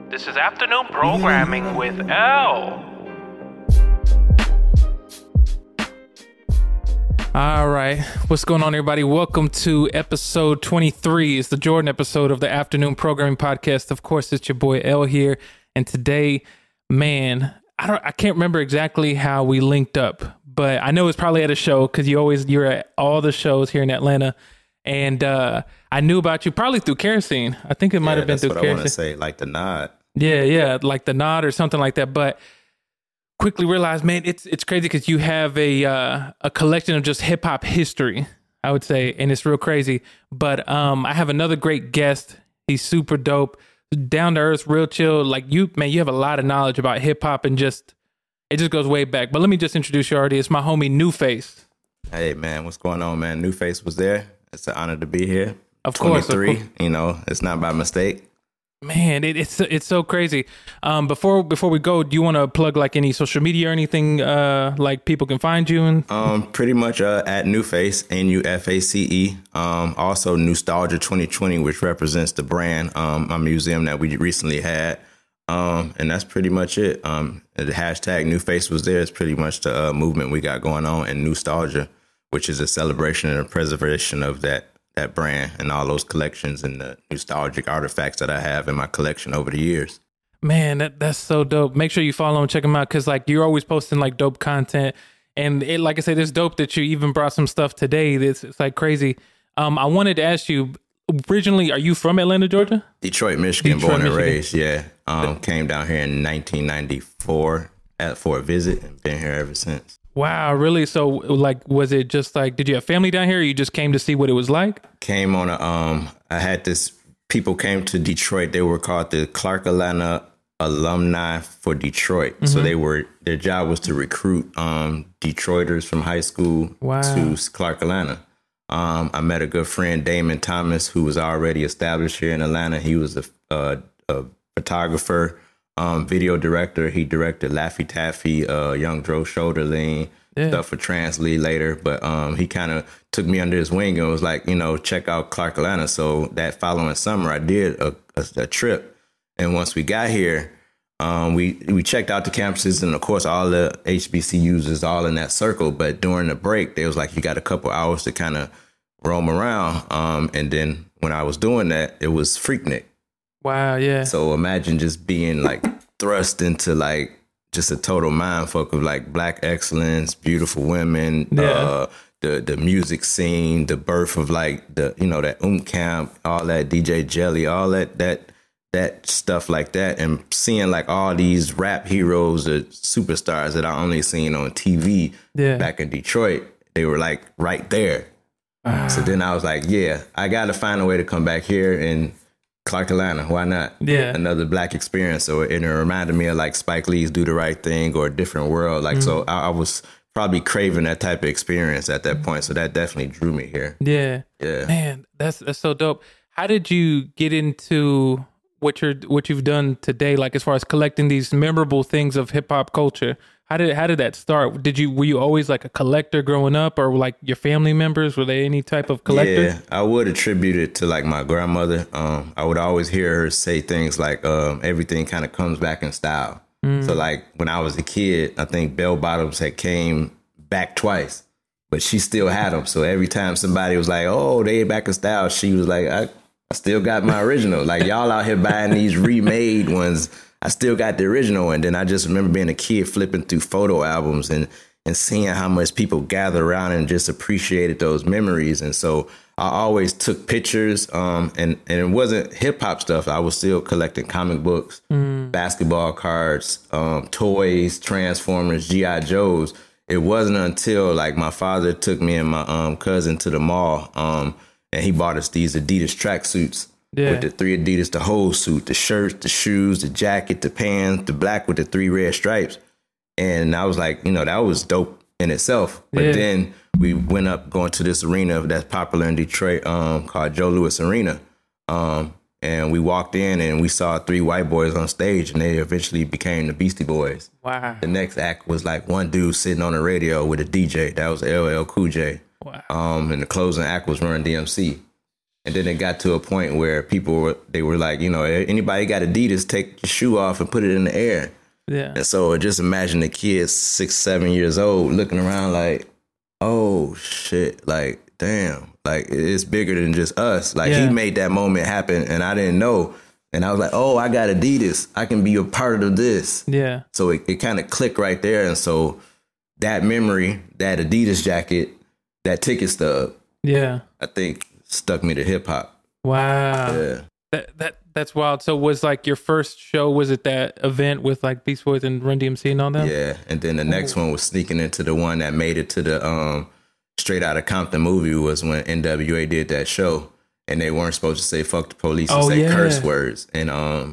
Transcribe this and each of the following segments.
This is afternoon programming with L. All right, what's going on, everybody? Welcome to episode 23. It's the Jordan episode of the Afternoon Programming Podcast. Of course, it's your boy L here, and today, man, I can't remember exactly how we linked up, but I know it's probably at a show because you're at all the shows here in Atlanta, and I knew about you probably through Kerosene. I think it might have been through Kerosene. I want to say, like the nod. Yeah, like the nod or something like that. But quickly realized, man, it's crazy because you have a collection of just hip hop history, I would say, and it's real crazy. But I have another great guest. He's super dope, down to earth, real chill. Like you have a lot of knowledge about hip hop and it just goes way back. But let me just introduce you already. It's my homie New Face. Hey man, what's going on, man? New Face was there. It's an honor to be here. Of course, 23. You know, it's not by mistake. Man, it's so crazy. Before we go, do you want to plug like any social media or anything like people can find you? And pretty much at Newface, NUFACE. Also Nostalgia 2020, which represents the brand, a museum that we recently had. And that's pretty much it. The hashtag Newface was there. It's pretty much the movement we got going on, and Nostalgia, which is a celebration and a preservation of that brand and all those collections and the nostalgic artifacts that I have in my collection over the years. Man, that's so dope. Make sure you follow and check them out because like you're always posting like dope content. And it, like I said, it's dope that you even brought some stuff today. It's like crazy. I wanted to ask you, originally, are you from Atlanta, Georgia? Detroit, Michigan, born and raised, yeah. Came down here in 1994 for a visit and been here ever since. Wow, really? So, like, was it just like, did you have family down here or you just came to see what it was like? Came on I had people came to Detroit. They were called the Clark Atlanta Alumni for Detroit. Mm-hmm. So their job was to recruit Detroiters from high school to Clark Atlanta. I met a good friend, Damon Thomas, who was already established here in Atlanta. He was a photographer. Video director. He directed Laffy Taffy, Young Dro Shoulder Lean, stuff for Trans Lee later. But he kind of took me under his wing and was like, check out Clark Atlanta. So that following summer, I did a trip. And once we got here, we checked out the campuses. And of course, all the HBCUs is all in that circle. But during the break, they was like, you got a couple hours to kind of roam around. And then when I was doing that, it was Freaknik. Wow, yeah. So imagine just being like thrust into like just a total mindfuck of like Black excellence, beautiful women, the music scene, the birth of like that Camp, all that DJ Jelly, all that stuff like that, and seeing like all these rap heroes or superstars that I only seen on TV back in Detroit, they were like right there. So then I was like, yeah, I got to find a way to come back here and Clark Atlanta, why not? Yeah. Another Black experience. So it reminded me of like Spike Lee's Do the Right Thing or A Different World. Like, so I was probably craving that type of experience at that point. So that definitely drew me here. Yeah. Man, that's so dope. How did you get into what you've done today? Like as far as collecting these memorable things of hip hop culture, how did that start? Were you always like a collector growing up, or like your family members, were they any type of collector? Yeah, I would attribute it to like my grandmother. I would always hear her say things like everything kind of comes back in style. So like when I was a kid, I think bell bottoms had came back twice, but she still had them. So every time somebody was like, oh, they back in style, she was like, I still got my original. Like y'all out here buying these remade ones, I still got the original. And then I just remember being a kid flipping through photo albums and seeing how much people gathered around and just appreciated those memories. And so I always took pictures and it wasn't hip hop stuff. I was still collecting comic books, basketball cards, toys, Transformers, G.I. Joes. It wasn't until like my father took me and my cousin to the mall and he bought us these Adidas tracksuits. With the 3 Adidas, the whole suit, the shirts, the shoes, the jacket, the pants, the black with the 3 red stripes. And I was like, that was dope in itself. But then we went up going to this arena that's popular in Detroit called Joe Louis Arena. And we walked in and we saw 3 white boys on stage and they eventually became the Beastie Boys. Wow. The next act was like one dude sitting on the radio with a DJ. That was LL Cool J. Wow. And the closing act was Run DMC. And then it got to a point where they were like, anybody got Adidas, take your shoe off and put it in the air. Yeah. And so just imagine the kids 6, 7 years old looking around like, oh shit, like, damn, like it's bigger than just us. Like he made that moment happen and I didn't know. And I was like, oh, I got Adidas. I can be a part of this. Yeah. So it kind of clicked right there. And so that memory, that Adidas jacket, that ticket stub, I think stuck me to hip hop. Wow. Yeah. That's wild. So was like your first show, was it that event with like Beast Boys and Run DMC and all that? Yeah. And then the next one was sneaking into the one that made it to the Straight Outta Compton movie was when NWA did that show and they weren't supposed to say fuck the police and say curse words. And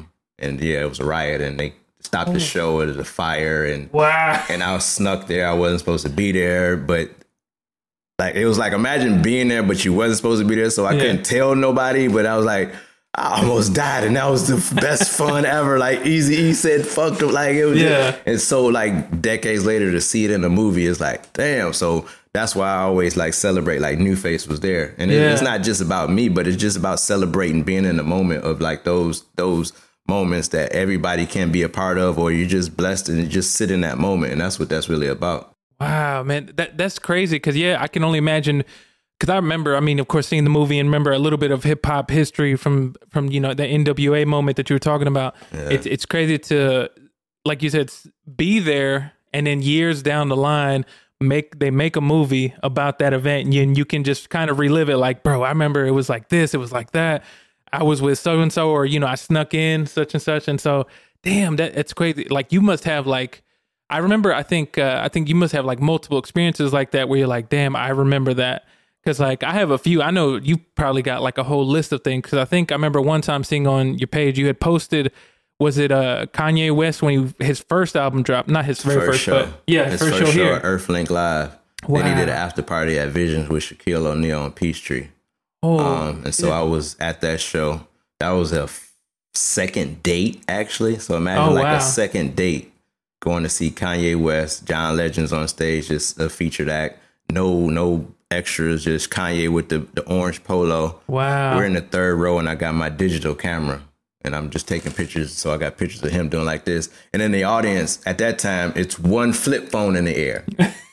it was a riot and they stopped the show. It was a fire and and I was snuck there. I wasn't supposed to be there, but like it was like imagine being there, but you wasn't supposed to be there, so I couldn't tell nobody. But I was like, I almost died, and that was the best fun ever. Like Eazy-E said, "Fuck them," like it was. Yeah. And so like decades later to see it in the movie is like, damn. So that's why I always like celebrate. Like New Face was there, and it's not just about me, but it's just about celebrating being in the moment of like those moments that everybody can be a part of, or you're just blessed and you just sit in that moment, and that's what that's really about. Wow, man, that's crazy. Because I can only imagine. Because I remember, I mean, of course, seeing the movie and remember a little bit of hip hop history from the NWA moment that you were talking about. Yeah. It's crazy to, like you said, be there and then years down the line they make a movie about that event and you can just kind of relive it. Like, bro, I remember it was like this, it was like that. I was with so and so, or I snuck in such and such, and so damn, that's crazy. Like you must have like. I remember, I think you must have like multiple experiences like that where you're like, damn, I remember that. Because like I have a few, I know you probably got like a whole list of things. Because I remember one time seeing on your page, you had posted, was it Kanye West when his first album dropped? Not his very first show. But his first show here. Earthlink Live. Wow. Then he did an after party at Visions with Shaquille O'Neal and Peachtree. And so I was at that show. That was a second date actually. So imagine a second date. Going to see Kanye West, John Legend's on stage, just a featured act. No extras, just Kanye with the orange polo. Wow. We're in the third row and I got my digital camera and I'm just taking pictures. So I got pictures of him doing like this. And in the audience at that time, it's one flip phone in the air.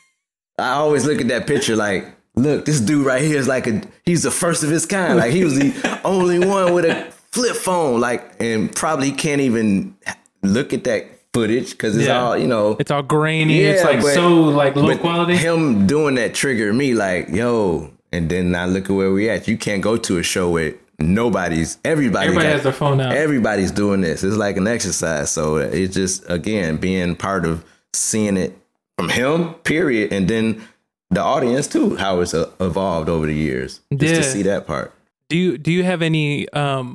I always look at that picture like, look, this dude right here is like he's the first of his kind. Like he was the only one with a flip phone. Like, and probably can't even look at that footage because it's all it's all grainy. It's like so like low quality. Him doing that triggered me like, yo. And then I look at where we at. You can't go to a show with everybody has their phone out. Everybody's doing this. It's like an exercise. So it's just again being part of seeing it from him, period, and then the audience too, how it's evolved over the years. Just to see that part. Do you have any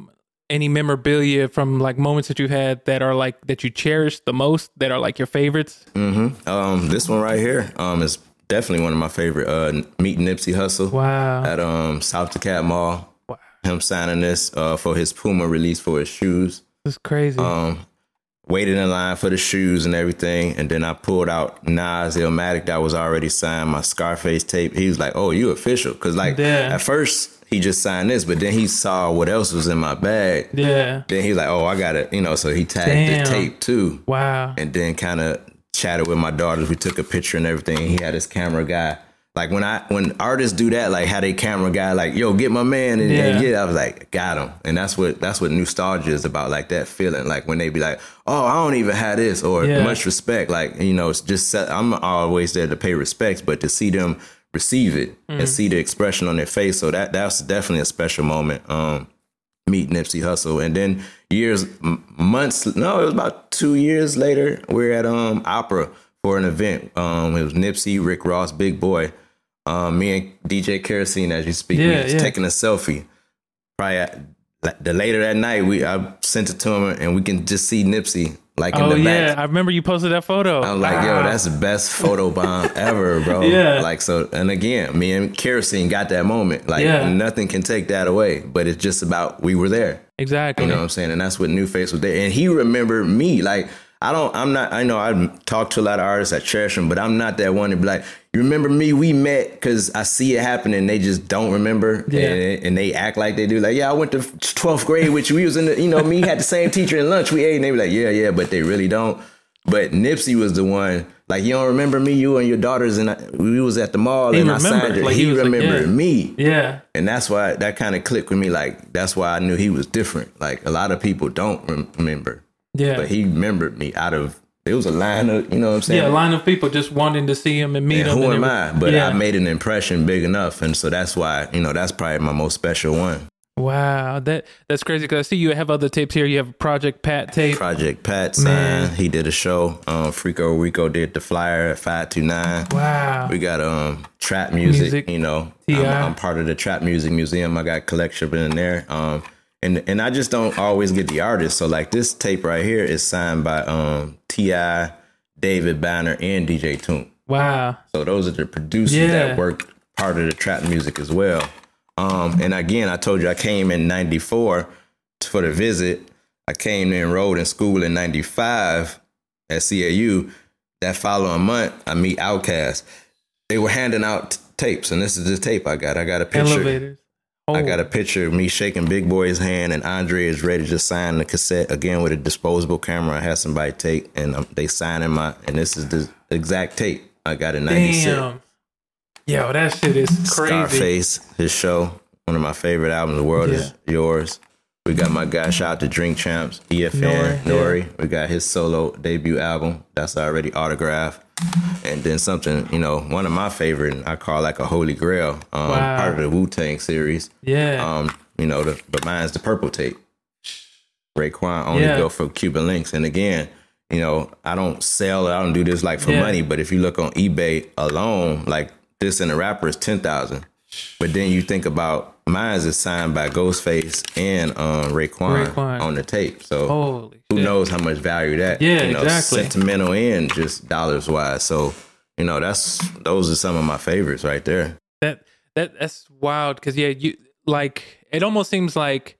memorabilia from like moments that you had that are like that you cherish the most, that are like your favorites? This one right here is definitely one of my favorite. Meeting Nipsey Hussle. Wow. At South DeKalb Mall. Wow. Him signing this for his Puma release for his shoes. That's crazy. Waited in line for the shoes and everything, and then I pulled out Nas Illmatic that was already signed, my Scarface tape. He was like, "Oh, you official?" Because like at first he just signed this, but then he saw what else was in my bag. Yeah. Then he's like, "Oh, I got it," so he tagged the tape too. Wow. And then kind of chatted with my daughters. We took a picture and everything. He had his camera guy. Like when artists do that, like had a camera guy, like, yo, get my man, and I was like, got him. And that's what nostalgia is about, like that feeling, like when they be like, oh, I don't even have this, or much respect, like it's just I'm always there to pay respects, but to see them receive it and see the expression on their face, so that's definitely a special moment. Meet Nipsey Hussle, and then it was about 2 years later, we're at Opera for an event. It was Nipsey, Rick Ross, Big Boy. Me and DJ Kerosene, as you speak, we was taking a selfie. Probably later that night, I sent it to him, and we can just see Nipsey like in the back. Oh yeah, I remember you posted that photo. I'm like, yo, that's the best photo bomb ever, bro. Like so, and again, me and Kerosene got that moment. Like nothing can take that away. But it's just about we were there. Exactly. You know what I'm saying? And that's what New Face was there, and he remembered me. Like I'm not, I know I talk to a lot of artists, I cherish them, but I'm not that one to be like, you remember me? We met, because I see it happen and they just don't remember. Yeah. And they act like they do. Like, yeah, I went to 12th grade with you. We was in the, me had the same teacher in lunch. We ate, and they be like, yeah, but they really don't. But Nipsey was the one, like, you don't remember me? You and your daughters, and we was at the mall, and I signed her. He remembered me. Yeah. And that's why that kind of clicked with me. Like, that's why I knew he was different. Like, a lot of people don't remember. Yeah. But he remembered me out of, it was a line of, you know what I'm saying? Yeah, a line of people just wanting to see him and meet him. Who am I? But I made an impression big enough. And so that's why, that's probably my most special one. Wow, that's crazy, because I see you have other tapes here. You have Project Pat tape. Project Pat signed. He did a show. Freako Rico did the flyer at 529. Wow. We got trap music. I'm part of the Trap Music Museum. I got collection in there. And I just don't always get the artists. So like this tape right here is signed by T.I., David Banner, and DJ Toon. Wow. So those are the producers that worked part of the trap music as well. And again, I told you I came in 94 for the visit. I came and enrolled in school in 95 at CAU. That following month, I meet Outkast. They were handing out tapes, and this is the tape I got. I got a picture. Elevators. Oh. I got a picture of me shaking Big Boy's hand, and Andre is ready to sign the cassette again with a disposable camera. I had somebody take, and they signing and this is the exact tape I got in 96. Damn. Yo, that shit is crazy. Scarface, his show, one of my favorite albums. The World Is Yours. We got my guy, shout out to Drink Champs, EFN, Nori. Yeah. We got his solo debut album. That's already autographed. And then something, one of my favorite, I call like a holy grail, part of the Wu-Tang series. Yeah. But mine's the purple tape. Raekwon only go for Cuban Links. And again, I don't sell it. I don't do this like for money. But if you look on eBay alone, like this and the rapper is 10,000. But then you think about mine is signed by Ghostface and Raekwon on the tape. So who knows how much value that? Exactly. Sentimental and just dollars wise. So those are some of my favorites right there. That's wild, because you like, it almost seems like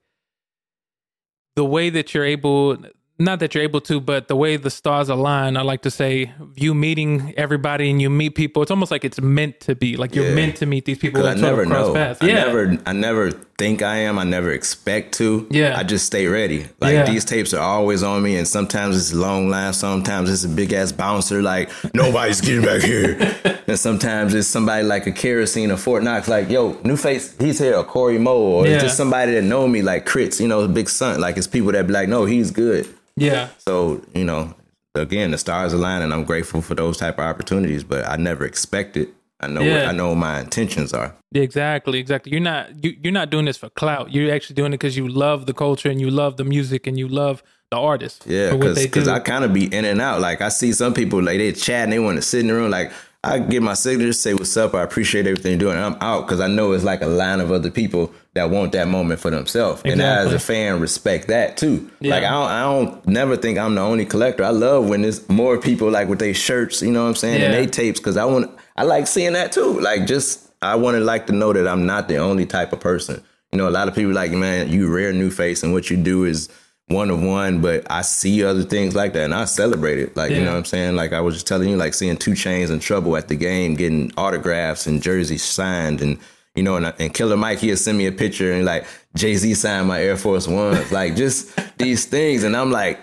the way that you're able. Not that you're able to, but the way the stars align, I like to say, you meeting everybody and you meet people, it's almost like it's meant to be. Like you're meant to meet these people. I never know. Paths. I never think I am. I never expect to. Yeah. I just stay ready. Like these tapes are always on me, and sometimes it's a long line. Sometimes it's a big ass bouncer. Like nobody's getting back here. And sometimes it's somebody like a Kerosene or Fort Knox. Like, yo, new face, he's here. Or Corey Moe. Or it's just somebody that know me, like Crits, Big Son. Like it's people that be like, no, he's good. Yeah. So, again, the stars align, and I'm grateful for those type of opportunities, but I never expect it. I know I know what my intentions are. Exactly. You're not doing this for clout. You're actually doing it because you love the culture and you love the music and you love the artists. Yeah, because I kind of be in and out. Like I see some people like they chat and they want to sit in the room. Like I get my signature, say what's up. I appreciate everything you're doing. And I'm out because I know it's like a line of other people that want that moment for themselves. Exactly. And I, as a fan, respect that too. Yeah. Like I don't never think I'm the only collector. I love when there's more people like with their shirts, you know what I'm saying, and they tapes, because I like seeing that too. Like I want to like to know that I'm not the only type of person. A lot of people like, man, you rare new face and what you do is one of one, but I see other things like that and I celebrate it. Like, you know what I'm saying? Like I was just telling you, like seeing 2 Chainz in Trouble at the game, getting autographs and jerseys signed, and and Killer Mike, he'll send me a picture and like Jay-Z signed my Air Force Ones, like just these things. And I'm like,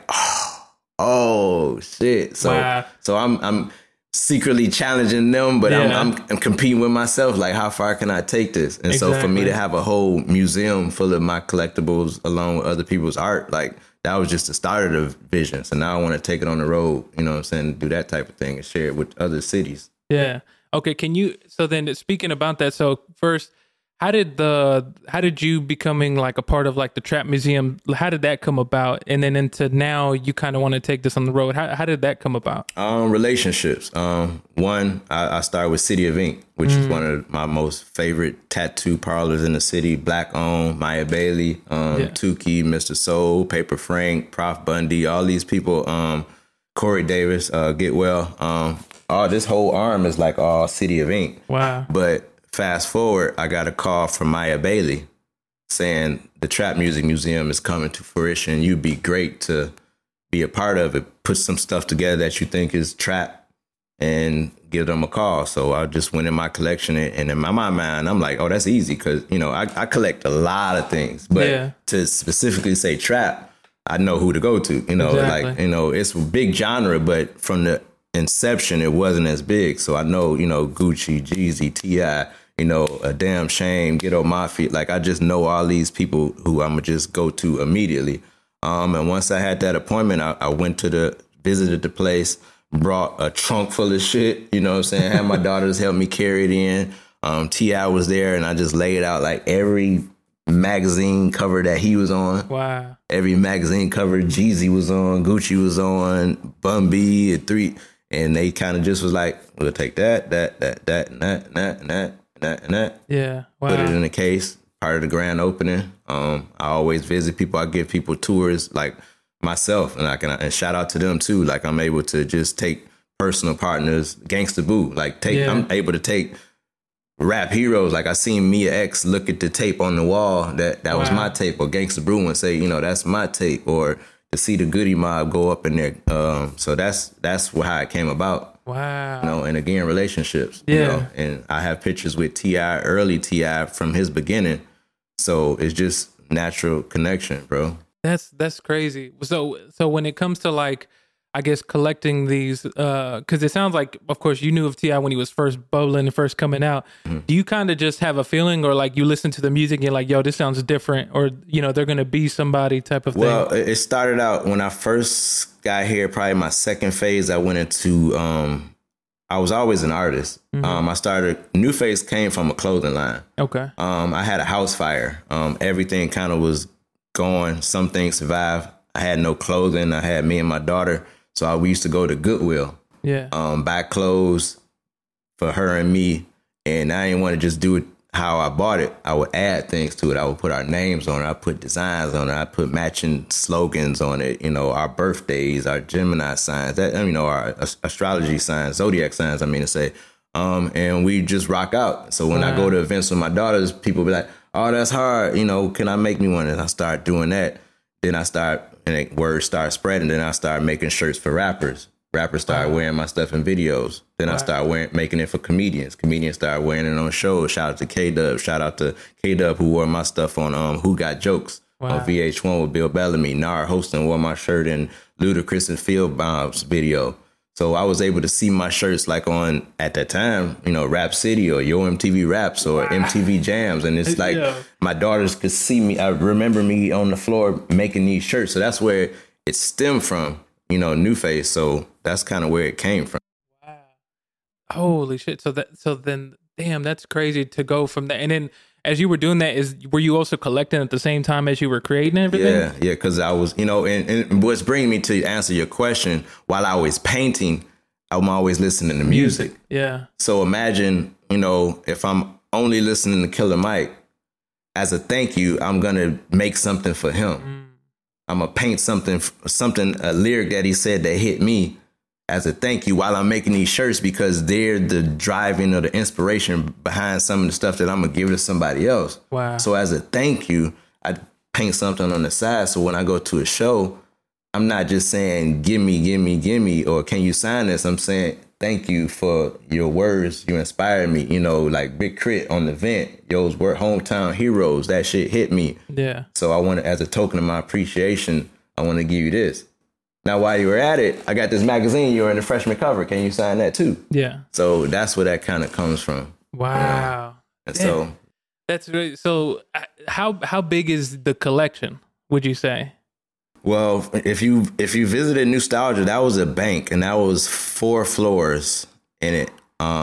oh shit. So I'm secretly challenging them, but I'm competing with myself. Like, how far can I take this? And so for me to have a whole museum full of my collectibles along with other people's art, like that was just the start of the vision. So now I want to take it on the road, you know what I'm saying, do that type of thing and share it with other cities. Yeah. Okay. So then speaking about that, so first, how did you becoming like a part of like the Trap Museum, how did that come about? And then into now you kind of want to take this on the road. How did that come about? Relationships. One, I started with City of Ink, which is one of my most favorite tattoo parlors in the city. Black owned, Maya Bailey, Tukey, Mr. Soul, Paper Frank, Prof Bundy, all these people, Corey Davis, Get Well. This whole arm is like all City of Ink. Wow. But fast forward, I got a call from Maya Bailey saying the Trap Music Museum is coming to fruition. You'd be great to be a part of it. Put some stuff together that you think is trap and give them a call. So I just went in my collection, and in my mind, I'm like, oh, that's easy because, you know, I collect a lot of things. But to specifically say trap, I know who to go to. You know, like, you know, it's a big genre, but from the inception, it wasn't as big. So I know, you know, Gucci, Jeezy, T.I., you know, A Damn Shame, Ghetto Mafia. Like, I just know all these people who I'm going to just go to immediately. And once I had that appointment, I went to visited the place, brought a trunk full of shit, you know what I'm saying? Had my daughters help me carry it in. T.I. was there, and I just laid out like every magazine cover that he was on. Wow. Every magazine cover Jeezy was on, Gucci was on, Bun B, and they kind of just was like, we'll take that, and that. Yeah. Wow. Put it in a case, part of the grand opening. I always visit people. I give people tours like myself, and shout out to them too. Like, I'm able to just take personal partners, Gangsta Boo. Like, I'm able to take rap heroes. Like, I seen Mia X look at the tape on the wall that was my tape, or Gangsta Brew and say, you know, that's my tape, or to see the Goody Mob go up in there. So that's how it came about. Wow. You know, and again, relationships. You know, and I have pictures with T.I., early T.I. from his beginning. So it's just natural connection, bro. That's crazy. So when it comes to, like, I guess collecting these, because it sounds like, of course, you knew of T.I. when he was first bubbling and first coming out. Mm-hmm. Do you kind of just have a feeling, or like you listen to the music and you're like, yo, this sounds different, or, you know, they're going to be somebody type of thing? Well, it started out when I first got here, probably my second phase. I went into, I was always an artist. Mm-hmm. New Face came from a clothing line. Okay. I had a house fire. Everything kind of was going. Some things survived. I had no clothing. I had me and my daughter. So we used to go to Goodwill, buy clothes for her and me. And I didn't want to just do it how I bought it. I would add things to it. I would put our names on it. I put designs on it. I put matching slogans on it. You know, our birthdays, our Gemini signs, our astrology signs, zodiac signs, I mean to say. And we just rock out. So when I go to events with my daughters, people be like, oh, that's hard. You know, can I make me one? And I start doing that. Then and word started spreading. Then I started making shirts for rappers. Rappers started wearing my stuff in videos. Then I started making it for comedians. Comedians started wearing it on shows. Shout out to K-Dub. Shout out to K-Dub, who wore my stuff on Who Got Jokes on VH1 with Bill Bellamy. Nar Hostin wore my shirt in Ludacris and Field Bombs video. So I was able to see my shirts like on, at that time, you know, Rap City or Yo MTV Raps or MTV Jams. And it's like my daughters could see me. I remember me on the floor making these shirts. So that's where it stemmed from, you know, New Face. So that's kind of where it came from. Wow. Holy shit. So then, damn, that's crazy to go from that. And then as you were doing that, were you also collecting at the same time as you were creating everything? Yeah, because I was, you know, and what's bringing me to answer your question, while I was painting, I'm always listening to music. Yeah. So imagine, you know, if I'm only listening to Killer Mike, as a thank you, I'm going to make something for him. I'm going to paint something, a lyric that he said that hit me as a thank you while I'm making these shirts, because they're the driving or the inspiration behind some of the stuff that I'm going to give to somebody else. Wow. So as a thank you, I paint something on the side. So when I go to a show, I'm not just saying, gimme, or can you sign this? I'm saying, thank you for your words. You inspired me, you know, like Big Crit on the vent, yo's were hometown heroes. That shit hit me. Yeah. So I want to, as a token of my appreciation, I want to give you this. Now, while you were at it, I got this magazine. You're in the freshman cover. Can you sign that too? Yeah. So that's where that kind of comes from. Wow. And so that's great. So how big is the collection, would you say? Well, if you visited Nostalgia, that was a bank, and that was 4 floors in it.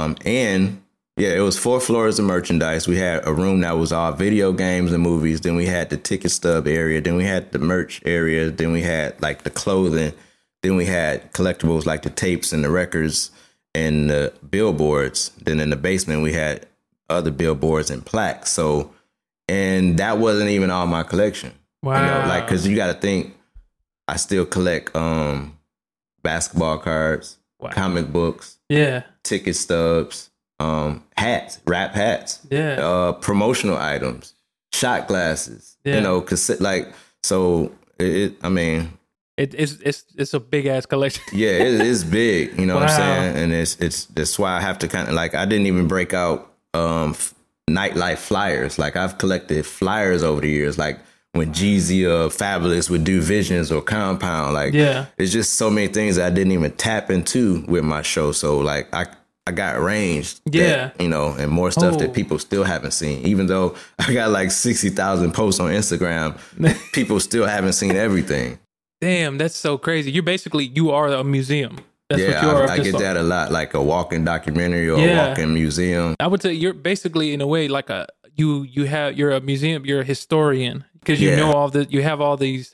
It was 4 floors of merchandise. We had a room that was all video games and movies. Then we had the ticket stub area. Then we had the merch area. Then we had like the clothing. Then we had collectibles like the tapes and the records and the billboards. Then in the basement, we had other billboards and plaques. So, and that wasn't even all my collection. Wow. You know, like, cause you got to think, I still collect basketball cards, comic books, ticket stubs, hats, rap hats, promotional items, shot glasses, you know, I mean, It's a big ass collection. Yeah, it's big. You know what I'm Wow. saying? And it's that's why I have to kind of like, I didn't even break out nightlife flyers. Like I've collected flyers over the years. Like when Jeezy or Fabulous would do Visions or Compound. Like it's just so many things that I didn't even tap into with my show. So like I got range. Yeah. That, you know, and more stuff that people still haven't seen. Even though I got like 60,000 posts on Instagram, people still haven't seen everything. Damn, that's so crazy. You are a museum. That's what you are. I get that a lot, like a walking documentary or a walking museum. I would say you're basically in a way like you're a museum, you're a historian because you know you have all these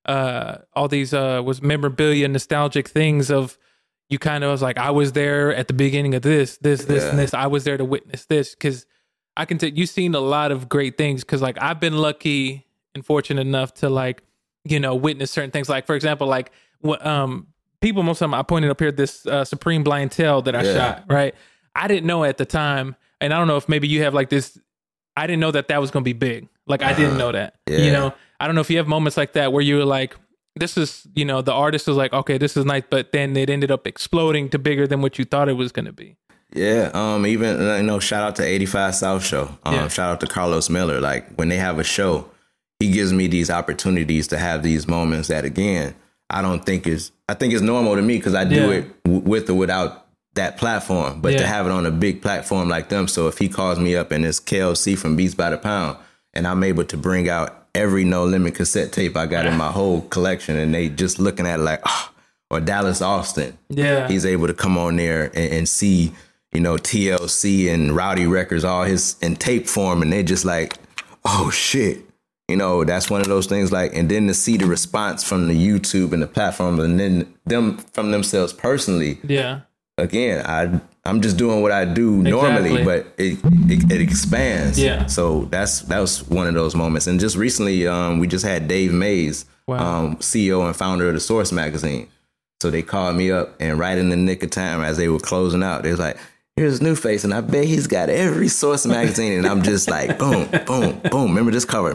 was memorabilia, nostalgic things of you kind of was like, I was there at the beginning of this, and this. I was there to witness this because I can tell you've seen a lot of great things because like I've been lucky and fortunate enough to like, you know, witness certain things. Like, for example, like what people, most of them, I pointed up here, this Supreme Blind Tail that I shot, right? I didn't know at the time, and I don't know if maybe you have like this, I didn't know that was going to be big. Like, I didn't know that, you know? I don't know if you have moments like that where you were like, this is, you know, the artist was like, okay, this is nice, but then it ended up exploding to bigger than what you thought it was going to be. Yeah, even, you know, shout out to 85 South Show. Shout out to Carlos Miller. Like, when they have a show, he gives me these opportunities to have these moments that, again, I think it's normal to me because I do it with or without that platform. But to have it on a big platform like them, so if he calls me up and it's KLC from Beats by the Pound, and I'm able to bring out every No Limit cassette tape I got in my whole collection, and they just looking at it like, oh, or Dallas Austin. Yeah. He's able to come on there and see, you know, TLC and Rowdy Records, all his in tape form, and they just like, oh shit. You know, that's one of those things like, and then to see the response from the YouTube and the platform and then them from themselves personally. Yeah. Again, I'm just doing what I do normally, but it expands. Yeah. So that was one of those moments. And just recently, we just had Dave Mays, CEO and founder of The Source magazine. So they called me up, and right in the nick of time as they were closing out, they was like, here's New Face, and I bet he's got every Source magazine. And I'm just like, boom, boom, boom. Remember this cover.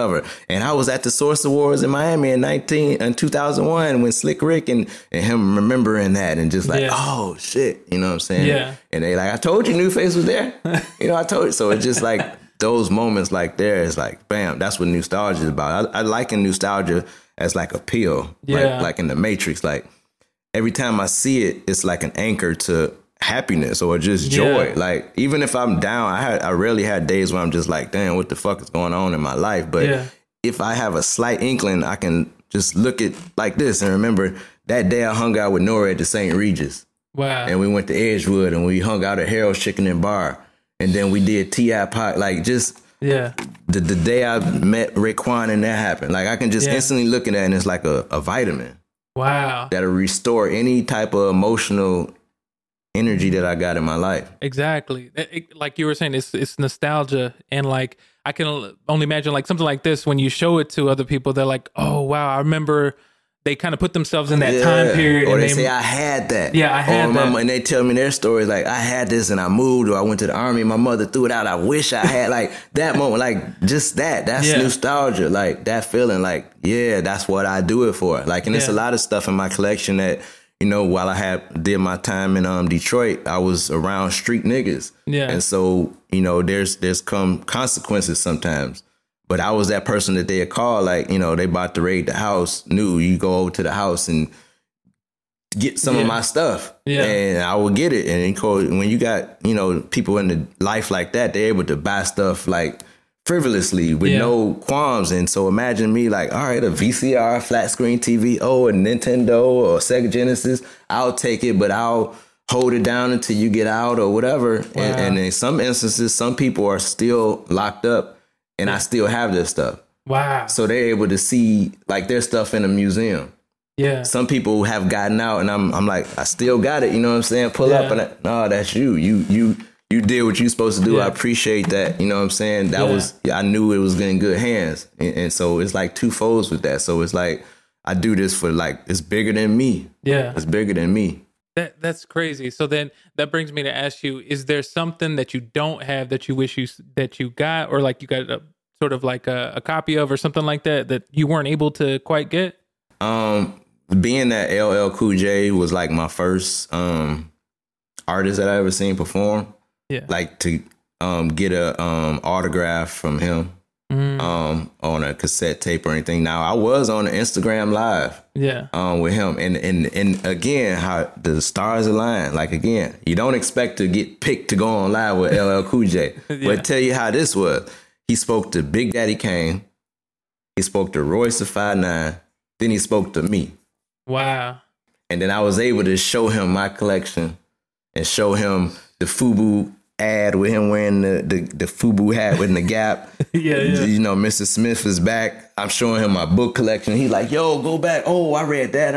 And I was at the Source Awards in Miami in 2001 when Slick Rick and him remembering that and just like, oh, shit. You know what I'm saying? Yeah. And they like, I told you New Face was there. You know, I told you. So it's just like those moments like there is like, bam, that's what nostalgia is about. I liken nostalgia as like a pill, like in the Matrix. Like every time I see it, it's like an anchor to happiness or just joy. Like even if I'm down, I rarely had days where I'm just like, damn, what the fuck is going on in my life? But if I have a slight inkling, I can just look at like this and remember that day I hung out with Nora at the St. Regis. Wow. And we went to Edgewood and we hung out at Harold's Chicken and Bar. And then we did T.I. Pop, like just the day I met Raekwon and that happened. Like I can just instantly look at that and it's like a vitamin. Wow. That'll restore any type of emotional energy that I got in my life. Exactly. Like you were saying, it's nostalgia. And like, I can only imagine like something like this, when you show it to other people, they're like, oh, wow, I remember they kind of put themselves in that time period. Or and they say, I had that. Yeah, I had that. And they tell me their stories like, I had this and I moved, or I went to the army, my mother threw it out. I wish I had like that moment, like just that's nostalgia. Like that feeling like, that's what I do it for. Like, and there's a lot of stuff in my collection that, you know, while I did my time in Detroit, I was around street niggas. Yeah. And so, you know, there's come consequences sometimes. But I was that person that they had called, like, you know, they about to raid the house, knew you go over to the house and get some of my stuff. Yeah. And I would get it. And when you got, you know, people in the life like that, they're able to buy stuff like frivolously with no qualms. And so imagine me like, all right, a VCR, flat screen TV, a Nintendo or Sega Genesis, I'll take it, but I'll hold it down until you get out or whatever. Wow. And in some instances, some people are still locked up and I still have their stuff. Wow. So they're able to see like their stuff in a museum. Yeah. Some people have gotten out and I'm like, I still got it. You know what I'm saying? Pull up and no, that's you. You did what you're supposed to do. I appreciate that. You know what I'm saying? That was, I knew it was in good hands. And so it's like two folds with that. So it's like, I do this for like, it's bigger than me. Yeah. It's bigger than me. That's crazy. So then that brings me to ask you, is there something that you don't have that you wish that you got, or like you got a sort of like a copy of or something like that you weren't able to quite get? being that LL Cool J was like my first artist that I ever seen perform. Yeah. Like to get a autograph from him on a cassette tape or anything. Now I was on the Instagram live with him, and again how the stars align. Like again, you don't expect to get picked to go on live with LL Cool J, but tell you how this was. He spoke to Big Daddy Kane, he spoke to Royce da 5'9", then he spoke to me. Wow. And then I was able to show him my collection and show him the FUBU ad with him wearing the FUBU hat with the Gap. You know, Mr. Smith is back. I'm showing him my book collection. He's like, yo, go back. Oh, I read that.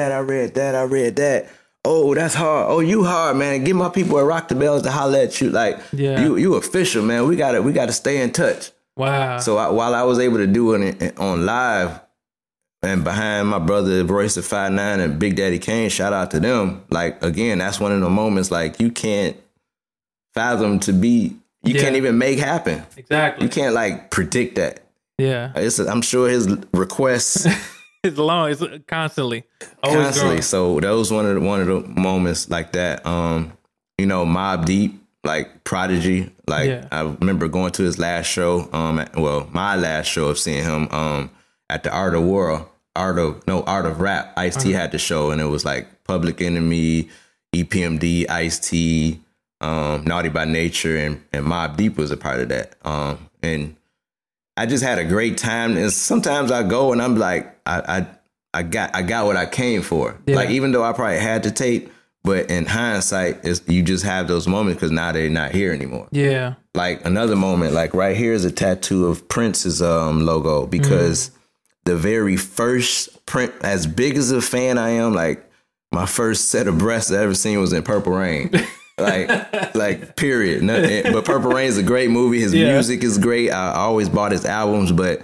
Oh, that's hard. Oh, you hard, man. Get my people at Rock the Bells to holler at you. Like, you official, man. We gotta stay in touch. Wow. So while I was able to do it on live, and behind my brother Royce da 5'9" and Big Daddy Kane, shout out to them. Like, again, that's one of the moments like you can't fathom to be, you can't even make happen. Exactly. You can't like predict that. Yeah. I'm sure his requests it's long. It's constantly. So that was one of the moments like that. You know, Mobb Deep, like Prodigy. Like I remember going to his last show. My last show of seeing him. At the Art of Rap, Ice-T had the show, and it was like Public Enemy, EPMD, Ice-T, Naughty by Nature, and Mobb Deep was a part of that. And I just had a great time. And sometimes I go and I'm like, I got what I came for. Yeah. Like, even though I probably had to tape, but in hindsight, you just have those moments because now they're not here anymore. Yeah. Like another moment, like right here is a tattoo of Prince's logo because the very first print, as big as a fan I am, like my first set of breasts I ever seen was in Purple Rain. like period. But Purple Rain is a great movie. His music is great. I always bought his albums, but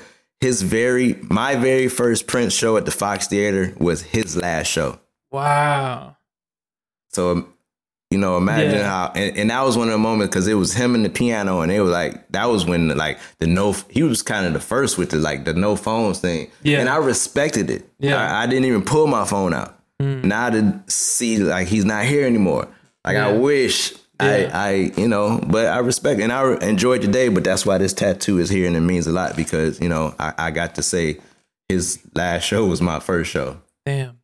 my very first Prince show at the Fox Theater was his last show. Wow. So, you know, imagine how, and that was one of the moments because it was him and the piano, and it was like, that was when like he was kind of the first with the no phones thing. Yeah. And I respected it. Yeah. I didn't even pull my phone out. Now to see like he's not here anymore. Like I wish I but I respect it and I enjoyed the day, but that's why this tattoo is here and it means a lot because, you know, I got to say his last show was my first show. Damn,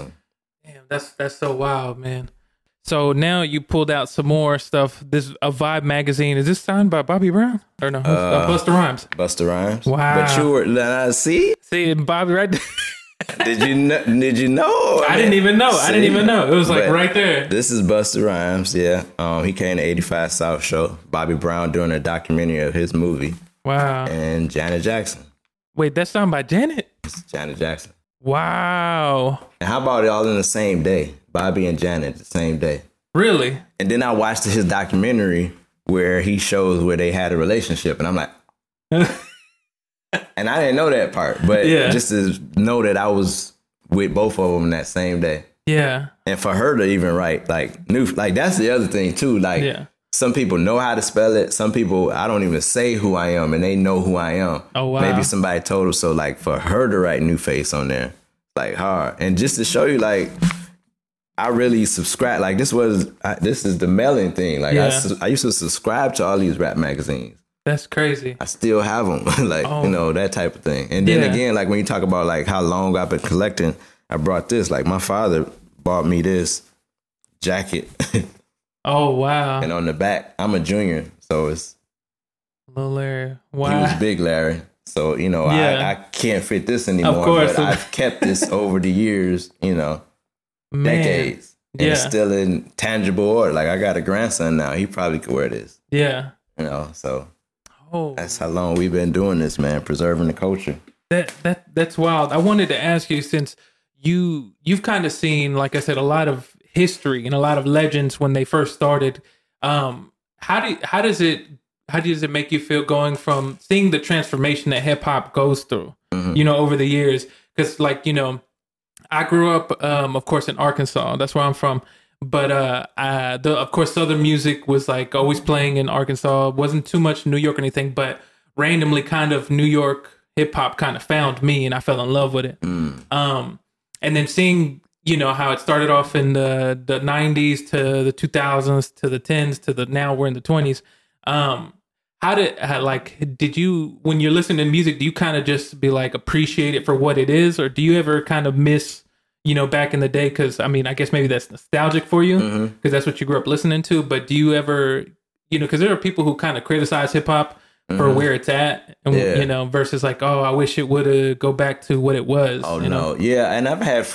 that's so wild, man. So now you pulled out some more stuff. This a Vibe magazine. Is this signed by Bobby Brown or no? Busta Rhymes. Busta Rhymes. Wow. But you were see Bobby right there. Did you know? I didn't even know. I didn't even know. It was like right there. This is Busta Rhymes. Yeah. He came to 85 South show. Bobby Brown doing a documentary of his movie. Wow. And Janet Jackson. Wait, that's signed by Janet? It's Janet Jackson. Wow. And how about it all in the same day? Bobby and Janet the same day. Really? And then I watched his documentary where he shows where they had a relationship. And I'm like, and I didn't know that part. But just to know that I was with both of them that same day. Yeah. And for her to even write, that's the other thing too. Like, some people know how to spell it. Some people, I don't even say who I am and they know who I am. Oh, wow. Maybe somebody told her. So like for her to write New Face on there, like hard. And just to show you, like, I really subscribe. Like this is the mailing thing. Like I used to subscribe to all these rap magazines. That's crazy. I still have them. You know, that type of thing. And then again, like when you talk about like how long I've been collecting, I brought this, like my father bought me this jacket. Oh, wow. And on the back, I'm a junior. So it's Little Larry. Wow. He was Big Larry. So, you know, I can't fit this anymore. Of course. But I've kept this over the years, you know, decades. And it's still in tangible order. Like I got a grandson now. He probably could wear this. Yeah. You know, so that's how long we've been doing this, man, preserving the culture. That's wild. I wanted to ask you, since you've kind of seen, like I said, a lot of history and a lot of legends when they first started. How does it make you feel going from seeing the transformation that hip hop goes through, you know, over the years? Because, like, you know, I grew up, of course, in Arkansas. That's where I'm from. But of course, Southern music was like always playing in Arkansas. It wasn't too much New York or anything, but randomly, kind of New York hip hop kind of found me, and I fell in love with it. and then seeing, you know, how it started off in the 90s to the 2000s to the 10s to the now we're in the 20s. Did you, when you're listening to music, do you kind of just be like, appreciate it for what it is? Or do you ever kind of miss, you know, back in the day? Because, I mean, I guess maybe that's nostalgic for you because that's what you grew up listening to. But do you ever, you know, because there are people who kind of criticize hip hop for where it's at, and you know, versus like, oh, I wish it would go back to what it was. Oh, you know? no. Yeah. And I've had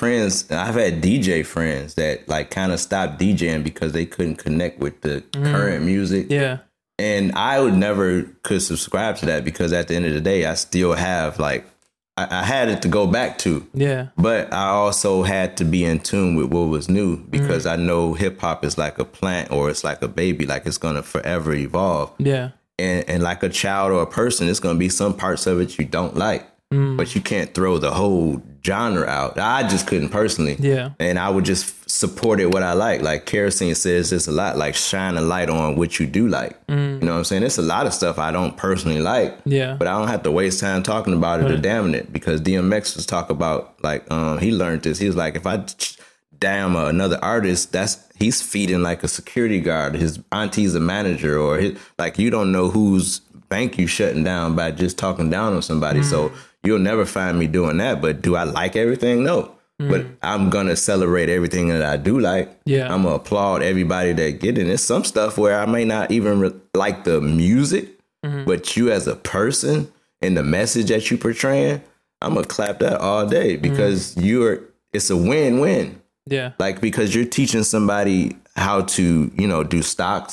DJ friends that like kind of stopped DJing because they couldn't connect with the current music. Yeah. And I would never could subscribe to that because at the end of the day, I still have like, I had it to go back to. Yeah. But I also had to be in tune with what was new because I know hip hop is like a plant or it's like a baby, like it's going to forever evolve. Yeah. And like a child or a person, it's going to be some parts of it you don't like, but you can't throw the whole genre out. I just couldn't personally. Yeah. And I would just support it what I like. Like Kerosene says, there's a lot like shine a light on what you do like. You know what I'm saying? There's a lot of stuff I don't personally like. Yeah. But I don't have to waste time talking about it or damning it because DMX was talking about like he learned this. He was like, if I damn another artist, he's feeding like a security guard. His auntie's a manager, or like you don't know whose bank you shutting down by just talking down on somebody. So you'll never find me doing that. But do I like everything? No. But I'm gonna celebrate everything that I do like. Yeah. I'm gonna applaud everybody that get in. There's some stuff where I may not even like the music, but you as a person and the message that you portraying, I'm gonna clap that all day because it's a win-win. Yeah. Like, because you're teaching somebody how to, you know, do stocks,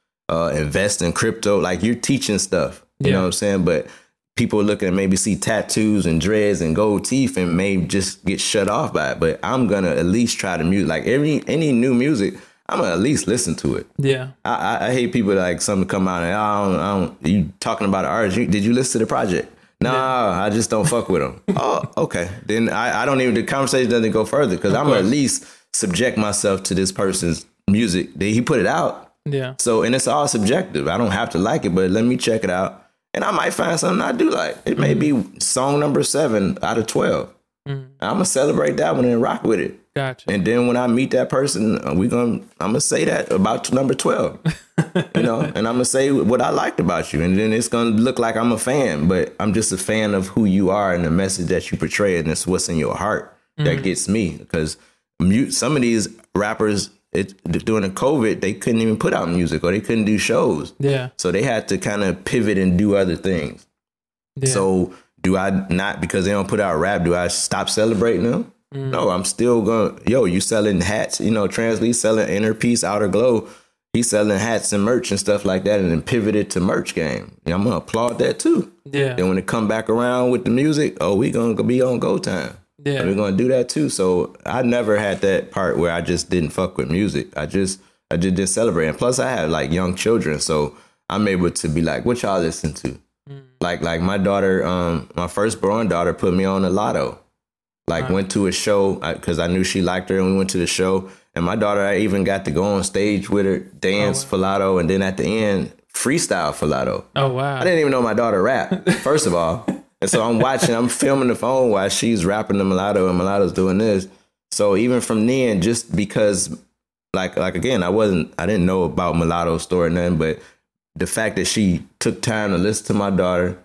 invest in crypto. Like, you're teaching stuff, you know what I'm saying? But people looking at maybe see tattoos and dreads and gold teeth and may just get shut off by it. But I'm going to at least try the music. Like, any new music, I'm going to at least listen to it. Yeah. I hate people like something come out and I don't you talking about an artist. Did you listen to the project? No, I just don't fuck with them. Oh, okay. Then I don't even, the conversation doesn't go further because I'm going to at least subject myself to this person's music. He put it out. Yeah. So, and it's all subjective. I don't have to like it, but let me check it out. And I might find something I do like. It may be song number 7 out of 12. I'm going to celebrate that one and rock with it. Gotcha. And then when I meet that person, I'm going to say that about number 12. You know, and I'm going to say what I liked about you. And then it's going to look like I'm a fan, but I'm just a fan of who you are and the message that you portray. And it's what's in your heart that gets me. Because some of these rappers, during the COVID, they couldn't even put out music or they couldn't do shows. Yeah. So they had to kind of pivot and do other things. Yeah. So do I not, because they don't put out rap, do I stop celebrating them? No, I'm still going, you selling hats, you know, Translee selling Inner Peace, Outer Glow. He's selling hats and merch and stuff like that and then pivoted to merch game. I'm going to applaud that too. Yeah. Then when it come back around with the music, we going to be on go time. Yeah. And we're going to do that too. So I never had that part where I just didn't fuck with music. I just didn't celebrate. And plus I have like young children. So I'm able to be like, what y'all listen to? Like my daughter, my firstborn daughter put me on the Lotto. Like went to a show because I knew she liked her and we went to the show. And my daughter, I even got to go on stage with her, dance for Lotto, and then at the end, freestyle for Lotto. Oh, wow. I didn't even know my daughter rap, first of all. And so I'm filming the phone while she's rapping the mulatto and mulatto's doing this. So even from then, just because, like again, I didn't know about mulatto's story or nothing, but the fact that she took time to listen to my daughter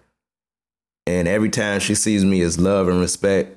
and every time she sees me as love and respect,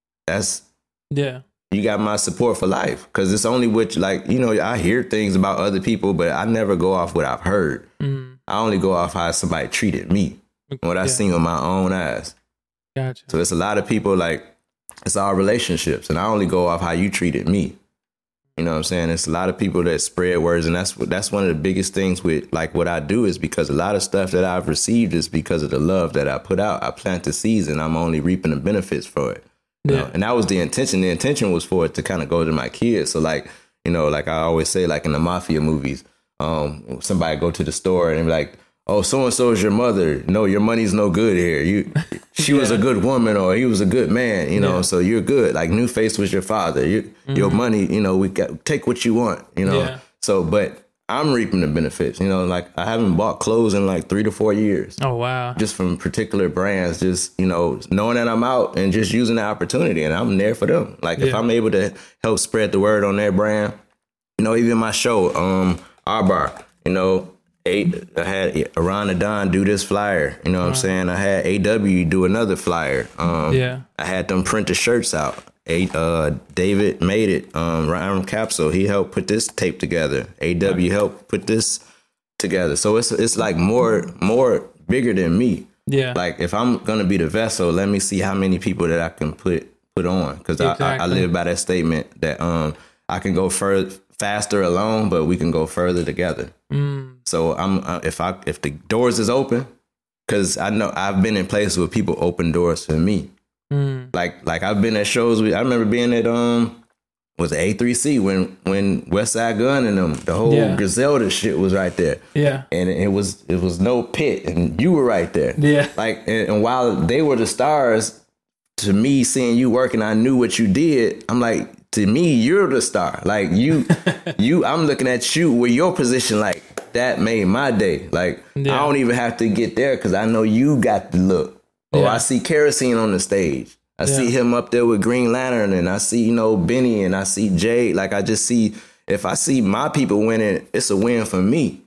you got my support for life. Because it's only with, like, you know, I hear things about other people, but I never go off what I've heard. I only go off how somebody treated me, what I seen with my own eyes. Gotcha. So it's a lot of people, like, it's all relationships, and I only go off how you treated me. You know what I'm saying? It's a lot of people that spread words, and that's one of the biggest things with, like, what I do is because a lot of stuff that I've received is because of the love that I put out. I plant the seeds, and I'm only reaping the benefits for it. You know? And that was the intention. The intention was for it to kind of go to my kids. So, like, you know, like I always say, like in the mafia movies, somebody go to the store and be like, oh, so-and-so is your mother. No, your money's no good here. She was a good woman or he was a good man, you know, so you're good. Like Newface was your father. Your money, you know, take what you want, you know. Yeah. So, but I'm reaping the benefits. You know, like I haven't bought clothes in like 3 to 4 years. Oh, wow. Just from particular brands, just, you know, knowing that I'm out and just using the opportunity, and I'm there for them. Like if I'm able to help spread the word on their brand, you know, even my show, R-Bar, you know, I had Iran Adon do this flyer. You know what I'm saying? I had AW do another flyer. I had them print the shirts out. David made it. Ryan Capsule, he helped put this tape together. AW helped put this together. So it's like more bigger than me. Yeah. Like if I'm gonna be the vessel, let me see how many people that I can put on, because I live by that statement that I can go faster alone, but we can go further together. So if the doors is open, because I know I've been in places where people open doors for me. Like I've been at shows. I remember being at was it A3C when West Side Gun and them, the whole Griselda shit was right there. Yeah, and it was no pit, and you were right there. Yeah, like and while they were the stars, to me seeing you working, I knew what you did. I'm like, to me, you're the star. Like you, I'm looking at you with your position. Like that made my day. Like I don't even have to get there because I know you got the look. Or I see Kerosene on the stage. I see him up there with Green Lantern, and I see, you know, Benny, and I see Jay. Like I just see, if I see my people winning, it's a win for me.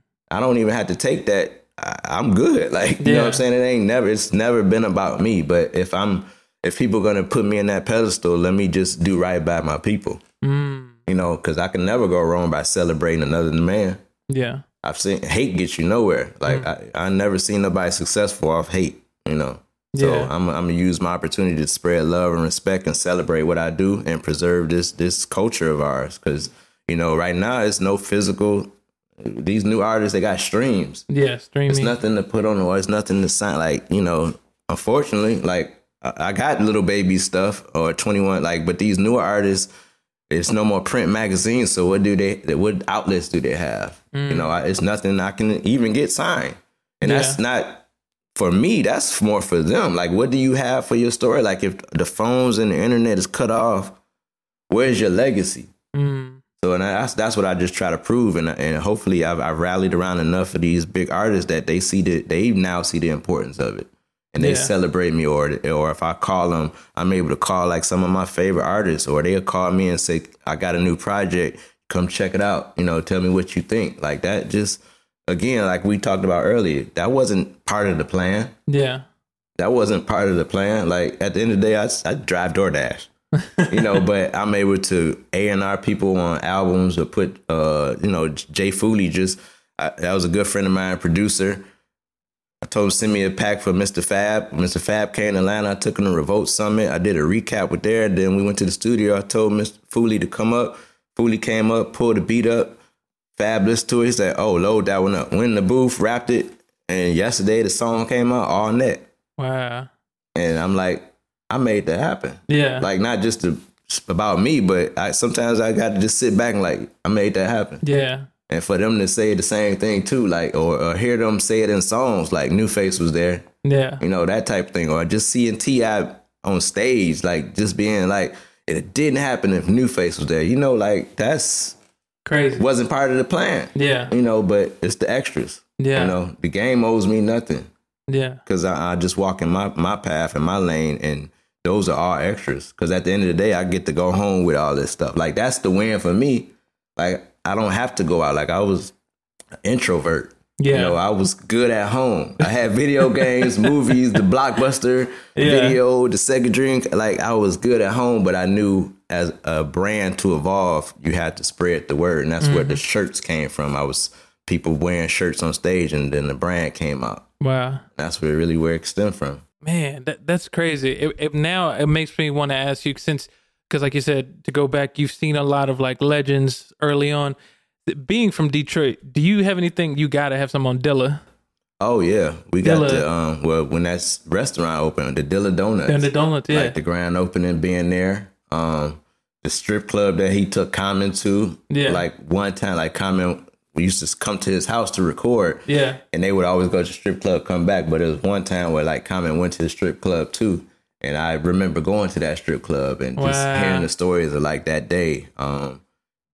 I don't even have to take that. I'm good. Like, you know what I'm saying? It's never been about me. But if people are going to put me in that pedestal, let me just do right by my people. You know, because I can never go wrong by celebrating another man. Yeah. I've seen hate get you nowhere. Like I never seen nobody successful off hate, you know. So I'm going to use my opportunity to spread love and respect and celebrate what I do and preserve this culture of ours. Because, you know, right now it's no physical. These new artists, they got streams. Yeah, streaming. It's nothing to put on, or it's nothing to sign. Like, you know, unfortunately, like I got Little Baby stuff or 21, like, but these newer artists, it's no more print magazines. So what outlets do they have? You know, it's nothing I can even get signed. And that's not for me. That's more for them. Like, what do you have for your story? Like, if the phones and the internet is cut off, where's your legacy? So, and that's what I just try to prove. And hopefully I've rallied around enough of these big artists that they now see the importance of it. And they celebrate me, or if I call them, I'm able to call like some of my favorite artists, or they'll call me and say, I got a new project, come check it out. You know, tell me what you think. Like that, just, again, like we talked about earlier, that wasn't part of the plan. Yeah. That wasn't part of the plan. Like at the end of the day, I drive DoorDash, you know, but I'm able to A&R people on albums, or put, you know, Jay Fooley that was a good friend of mine, producer. I told him send me a pack for Mr. Fab. Mr. Fab came to Atlanta. I took him to Revolt Summit. I did a recap with there. Then we went to the studio. I told Mr. Fooley to come up. Fooley came up, pulled the beat up. Fab listened to it. He said, oh, load that one up. Went in the booth, rapped it. And yesterday the song came out all net. Wow. And I'm like, I made that happen. Yeah. Like not just about me, but sometimes I got to just sit back and like, I made that happen. Yeah. And for them to say the same thing too, like, or hear them say it in songs, like New Face was there. Yeah. You know, that type of thing. Or just seeing T.I. on stage, like just being like, it didn't happen if New Face was there. You know, like that's crazy. Wasn't part of the plan. Yeah. You know, but it's the extras. Yeah. You know, the game owes me nothing. Yeah. Because I just walk in my path and my lane, and those are all extras. Because at the end of the day, I get to go home with all this stuff. Like that's the win for me. Like, I don't have to go out. Like I was an introvert. Yeah. You know, I was good at home. I had video games, movies, the Blockbuster video, the Sega Drink. Like I was good at home, but I knew as a brand to evolve, you had to spread the word. And that's where the shirts came from. I was people wearing shirts on stage, and then the brand came out. Wow. That's where it stemmed from. Man, that's crazy. Now it makes me want to ask you, because like you said, to go back, you've seen a lot of like legends early on. Being from Detroit, do you have anything? You got to have some on Dilla. Oh, yeah. We got the, when that restaurant opened, the Dilla Donuts. And the donuts, yeah. Like the grand opening being there. The strip club that he took Common to. Yeah. Like one time, like Common, we used to come to his house to record. Yeah. And they would always go to the strip club, come back. But it was one time where like Common went to the strip club too. And I remember going to that strip club and just hearing the stories of like that day. Dilla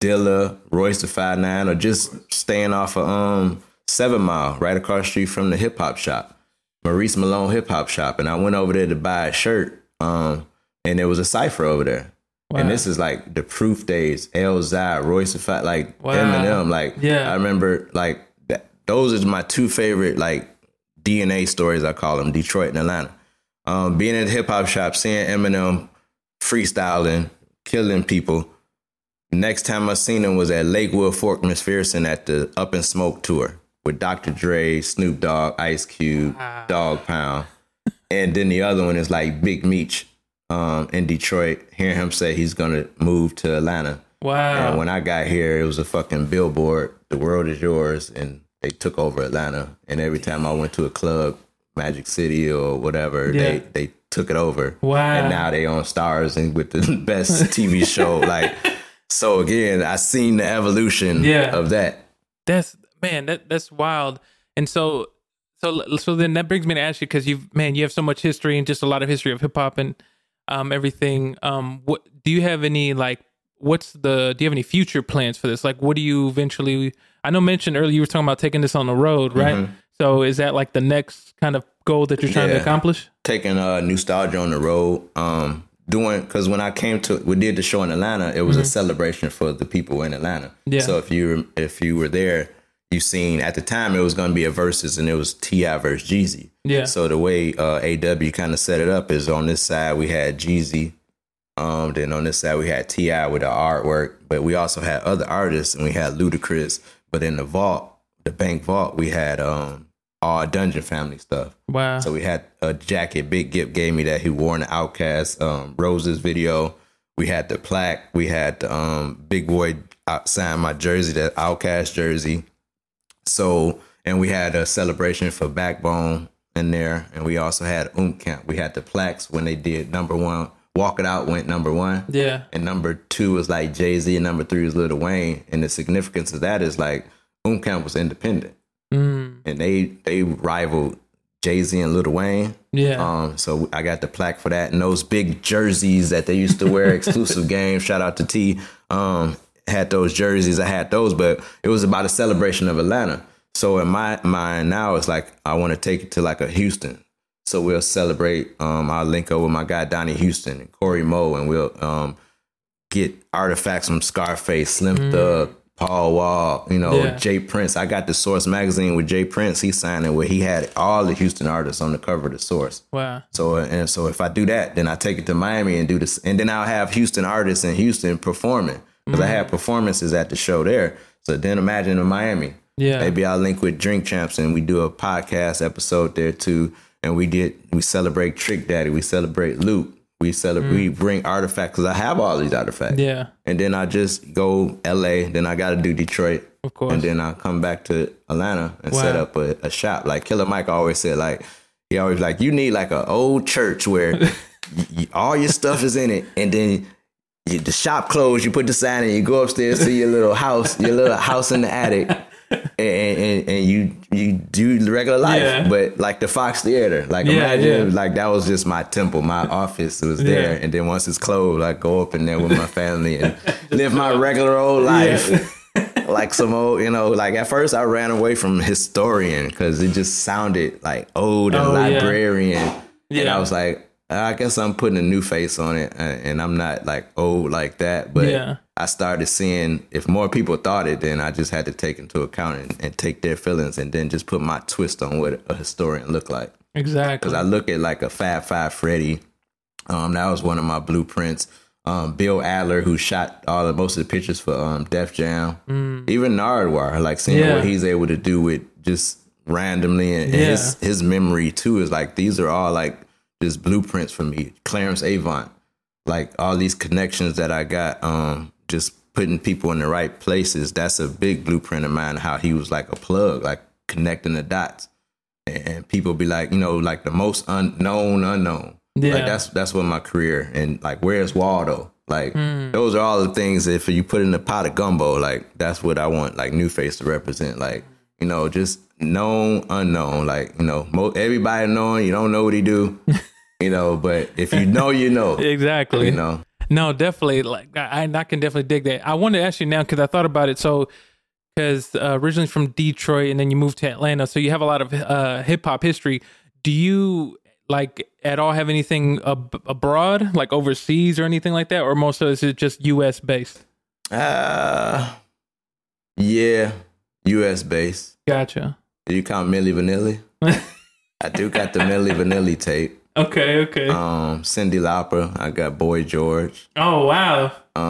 Dilla, Royce the 5'9", or just staying off of 7 Mile, right across the street from the hip hop shop, Maurice Malone hip hop shop. And I went over there to buy a shirt, and there was a cypher over there. Wow. And this is like the Proof days, Elzhi, Royce the 5, like wow. Eminem. Like, yeah. I remember like those are my two favorite like DNA stories, I call them, Detroit and Atlanta. Being at the hip hop shop, seeing Eminem freestyling, killing people. Next time I seen him was at Lakewood Fort McPherson at the Up in Smoke tour with Dr. Dre, Snoop Dogg, Ice Cube, Dog Pound. And then the other one is like Big Meech in Detroit. Hearing him say he's going to move to Atlanta. Wow. And when I got here, it was a fucking billboard, The World Is Yours, and they took over Atlanta. And every time I went to a club, Magic City or whatever, they took it over. Wow. And now they on Stars and with the best TV show. Like, so again, I seen the evolution of that. That's wild. And so then that brings me to ask you, because you have so much history and just a lot of history of hip hop and everything. What do you have any like? Do you have any future plans for this? Like, what do you eventually? I know mentioned earlier you were talking about taking this on the road, right? Mm-hmm. So is that like the next kind of goal that you're trying to accomplish? Taking Nostalgia on the road. Because when I we did the show in Atlanta, it was a celebration for the people in Atlanta. Yeah. So if you were there, you seen at the time it was going to be a versus, and it was T.I. versus Jeezy. Yeah. So the way AW kind of set it up is on this side we had Jeezy, then on this side we had T.I. with the artwork, but we also had other artists and we had Ludacris. But in the vault, the bank vault, we had all Dungeon Family stuff. Wow. So we had a jacket Big Gip gave me that he wore in the Outkast Roses video. We had the plaque. We had the Big Boy sign my jersey, that Outkast jersey. So, and we had a celebration for Backbone in there. And we also had Camp. We had the plaques when they did '1. Walk It Out went '1. Yeah. And '2 was like Jay-Z and '3 was Lil Wayne. And the significance of that is like Camp was independent. And they rivaled Jay-Z and Lil Wayne. Yeah. So I got the plaque for that. And those big jerseys that they used to wear, exclusive game, shout out to T, had those jerseys. I had those, but it was about a celebration of Atlanta. So in my mind now, it's like I want to take it to like a Houston. So we'll celebrate. I'll link up with my guy Donnie Houston and Corey Moe, and we'll get artifacts from Scarface, Slim Thug, Paul Wall, Jay Prince. I got the Source magazine with Jay Prince. He signed it where he had all the Houston artists on the cover of the Source. Wow. So if I do that, then I take it to Miami and do this. And then I'll have Houston artists in Houston performing, because I have performances at the show there. So then imagine in Miami. Yeah. Maybe I'll link with Drink Champs and we do a podcast episode there too. And we celebrate Trick Daddy. We celebrate Luke. We bring artifacts, because I have all these artifacts. Yeah. And then I just go LA. Then I got to do Detroit. Of course. And then I come back to Atlanta and set up a shop. Like Killer Mike always said, like, he always like, you need like an old church where all your stuff is in it. And then the shop closed, you put the sign in, you go upstairs to your little house in the attic. And you do regular life, but like the Fox Theater, like imagine like that was just my temple, my office was there, and then once it's closed, I go up in there with my family and live my regular old life, like some old, like at first I ran away from historian because it just sounded like old and librarian, and I was like, I guess I'm putting a new face on it, and I'm not like old like that, but I started seeing if more people thought it, then I just had to take into account and take their feelings and then just put my twist on what a historian looked like. Exactly. Because I look at like a Fab Five Freddy. That was one of my blueprints. Bill Adler, who shot most of the pictures for Def Jam. Even Nardwuar, like seeing what he's able to do with just randomly. And his memory too is like, these are all like just blueprints for me. Clarence Avant. Like all these connections that I got, just putting people in the right places. That's a big blueprint of mine, how he was like a plug, like connecting the dots. And people be like, like the most unknown. Yeah. Like that's what my career, and like, where's Waldo? Like those are all the things that if you put in a pot of gumbo, like that's what I want like New Face to represent. Like, just known, unknown. Like, everybody knowing, you don't know what he do. But if you know, Exactly. No, definitely. Like I can definitely dig that. I wanted to ask you now because I thought about it. So, because originally from Detroit and then you moved to Atlanta, so you have a lot of hip hop history. Do you like at all have anything abroad, like overseas or anything like that, or most of it just U.S. based? Yeah, U.S. based. Gotcha. Do you count Milli Vanilli? I do got the Milli Vanilli tape. Okay. Cyndi Lauper. I got Boy George. Oh wow.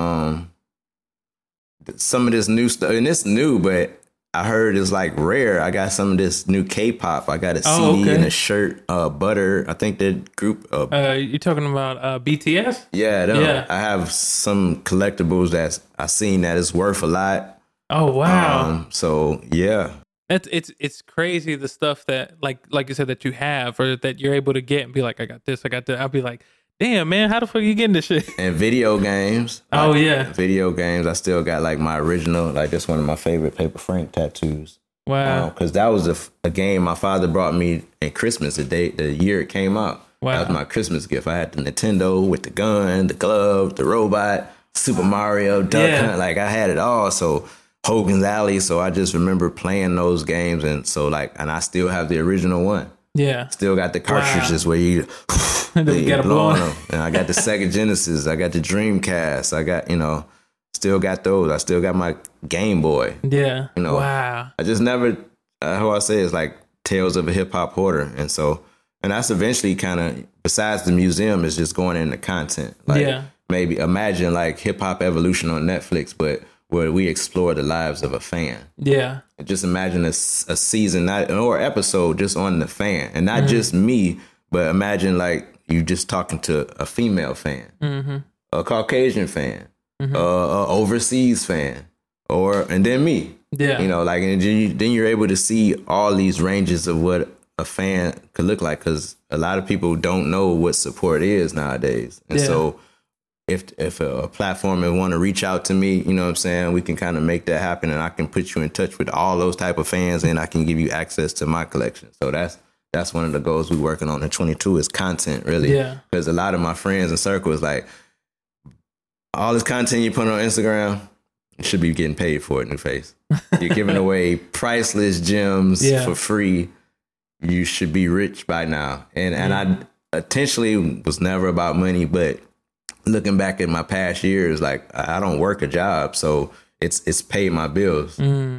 Some of this new stuff, and it's new, but I heard it's like rare. I got some of this new K-pop. I got a CD and a shirt. Butter. I think that group. You talking about BTS? Yeah, yeah. I have some collectibles that I seen that is worth a lot. Oh wow. So yeah. It's crazy the stuff that like you said that you have or that you're able to get and be like, I got this, I got that. I'll be like, damn man, how the fuck are you getting this shit? And video games. Oh yeah. Video games. I still got like my original, like that's one of my favorite Paper Frank tattoos. Wow. Because that was a game my father brought me at Christmas, the year it came out. Wow. That was my Christmas gift. I had the Nintendo with the gun, the glove, the robot, Super Mario, Duck Hunt. Like I had it all. So Hogan's Alley. So I just remember playing those games. And so and I still have the original one. Yeah. Still got the cartridges where you blow on them. And I got the Sega Genesis. I got the Dreamcast. I got, still got those. I still got my Game Boy. Yeah. Wow. I just never, how I say it's like tales of a hip hop hoarder. And that's eventually kind of, besides the museum, is just going into content. Maybe imagine like hip hop evolution on Netflix, but where we explore the lives of a fan. Yeah. Just imagine a season or episode just on the fan, and not just me, but imagine like you just talking to a female fan, a Caucasian fan, a overseas fan, and then me. Yeah. And then you're able to see all these ranges of what a fan could look like, because a lot of people don't know what support is nowadays, and so. If a platform would want to reach out to me, you know what I'm saying, we can kind of make that happen, and I can put you in touch with all those type of fans, and I can give you access to my collection. So that's one of the goals we're working on in 22 is content, really. Yeah. Because a lot of my friends and circles, like, all this content you put on Instagram, you should be getting paid for it, New Face. You're giving away priceless gems for free. You should be rich by now. And I intentionally was never about money, but looking back at my past years, like I don't work a job, so it's paid my bills.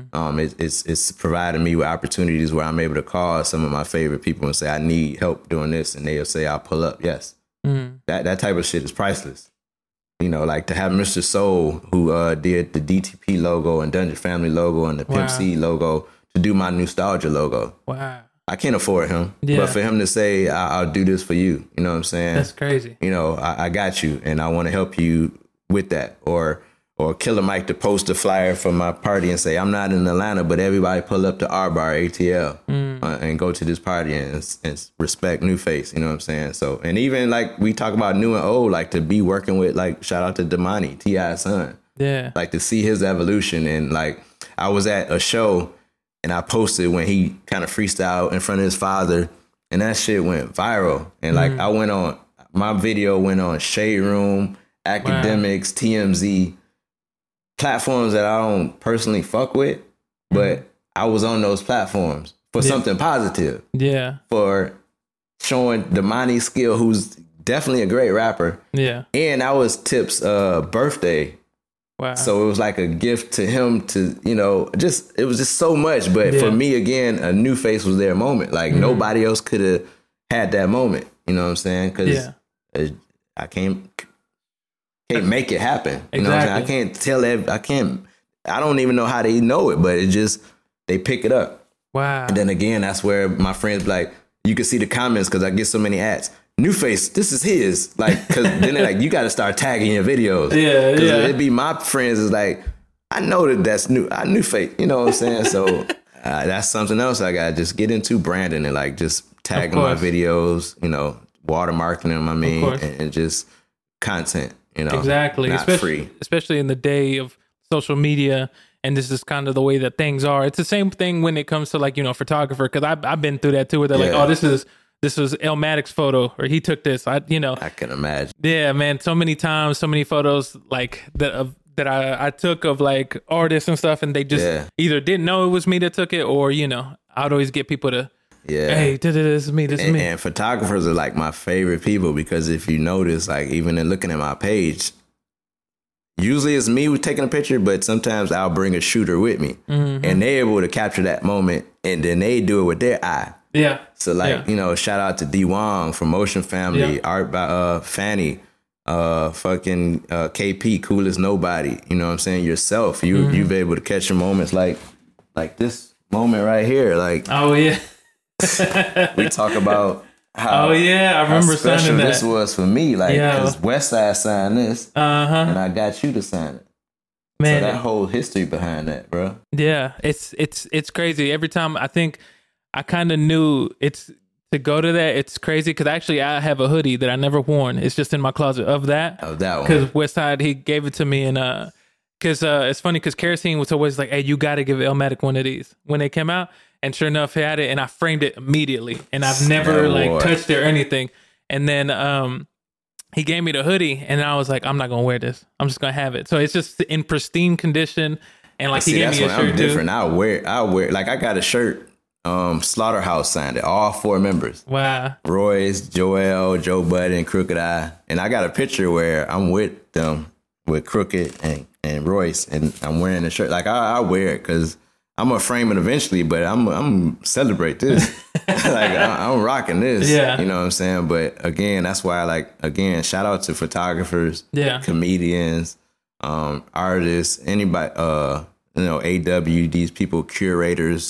It's provided me with opportunities where I'm able to call some of my favorite people and say I need help doing this, and they'll say I'll pull up. Yes, that type of shit is priceless. Like to have Mr. Soul, who did the DTP logo and Dungeon Family logo and the Pimp C logo, to do my nostalgia logo. Wow. I can't afford him, but for him to say, I'll do this for you, you know what I'm saying? That's crazy. I got you, and I want to help you with that. Or Killer Mike to post a flyer for my party and say, I'm not in Atlanta, but everybody pull up to R Bar ATL and go to this party and respect New Face, you know what I'm saying? So, and even like we talk about new and old, like to be working with, like, shout out to Damani, T.I.'s son. Yeah. Like to see his evolution. And like, I was at a show, and I posted when he kind of freestyled in front of his father, and that shit went viral. And like my video went on Shade Room, Academics, TMZ, platforms that I don't personally fuck with, but I was on those platforms for something positive. Yeah. For showing Damani Skill, who's definitely a great rapper. Yeah. And that was Tip's birthday. Wow. So it was like a gift to him to, it was just so much. But for me, again, a New Face was their moment. Like nobody else could have had that moment. You know what I'm saying? Because I can't make it happen. You know what I'm saying? I can't tell I don't even know how they know it, but they pick it up. Wow. And then again, that's where my friends be like, you can see the comments because I get so many ads. New Face, this is his. Like, because then they're like, you got to start tagging your videos. Yeah. It'd be my friends is like, I know that's New Face. You know what I'm saying? So that's something else I got to just get into, branding, and like just tagging my videos, watermarking them, and just content, Exactly. Especially in the day of social media. And this is kind of the way that things are. It's the same thing when it comes to like, photographer. Because I've been through that too, where they're like, oh, this this was Elmatic's photo, or he took this. I can imagine. Yeah, man. So many times, so many photos like that I took of like artists and stuff, and they just either didn't know it was me that took it, or I'd always get people to, hey, this is me, this is me. And photographers are like my favorite people, because if you notice, like even in looking at my page, usually it's me who's taking a picture, but sometimes I'll bring a shooter with me, and they're able to capture that moment, and then they do it with their eye. Yeah. So like, shout out to D Wong from Motion Family, art by Fanny, fucking KP, Cool as Nobody. You know what I'm saying? Yourself, you've been able to catch your moments like this moment right here. Like, oh yeah. We talk about how, I remember how special signing that. This was for me, like, because Westside signed this, and I got you to sign it. Man, so that whole history behind that, bro. Yeah, it's crazy. Every time I think I kind of knew it's to go to that. It's crazy because actually I have a hoodie that I never worn. It's just in my closet of that. Of that one. Because Westside, he gave it to me, and because it's funny because Kerosene was always like, "Hey, you got to give Elmatic one of these" when they came out. And sure enough, he had it, and I framed it immediately. And I've never touched it or anything. And then he gave me the hoodie, and I was like, I'm not gonna wear this. I'm just gonna have it. So it's just in pristine condition. And like, he gave me a shirt I'm different. too. I'll wear like, I got a shirt. Slaughterhouse signed it. All 4 members. Wow. Royce, Joel, Joe Budden, and Crooked Eye. And I got a picture where I'm with them, with Crooked and Royce, and I'm wearing the shirt. Like, I wear it because I'm gonna frame it eventually, but I'm celebrate this. Like, I'm rocking this. Yeah. You know what I'm saying? But again, that's why shout out to photographers, comedians, artists, anybody, AW, these people, curators,